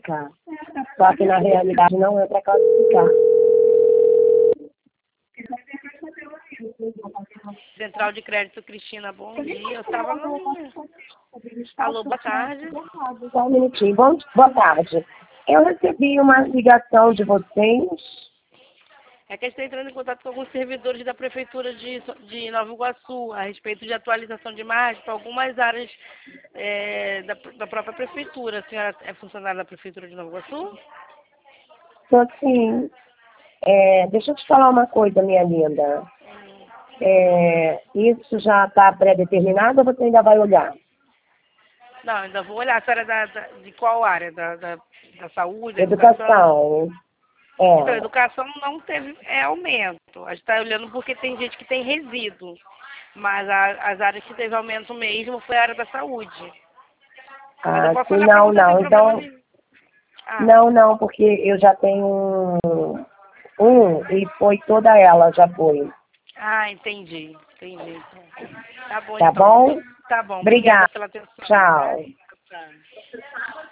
classificar. Só que na realidade não é para classificar. Central de Crédito Cristina, bom dia. Eu estava no... Alô, boa tarde. Só um minutinho. Boa tarde. Eu recebi uma ligação de vocês. É que a gente está entrando em contato com alguns servidores da Prefeitura de Nova Iguaçu a respeito de atualização de imagem para algumas áreas da própria Prefeitura. A senhora é funcionária da Prefeitura de Nova Iguaçu? Então, assim, deixa eu te falar uma coisa, minha linda. Isso já está pré-determinado ou você ainda vai olhar? Não, ainda vou olhar. A senhora é de qual área? Da saúde, da Educação. Então, a educação não teve aumento. A gente está olhando porque tem gente que tem resíduo. Mas as áreas que teve aumento mesmo foi a área da saúde. Mas eu posso olhar para você sem problema nenhum. Não, porque eu já tenho e foi toda ela, já foi. Ah, entendi. Tá bom, Tá então. bom? Tá bom. Obrigada. Obrigada pela atenção. Tchau. Tá? Tchau.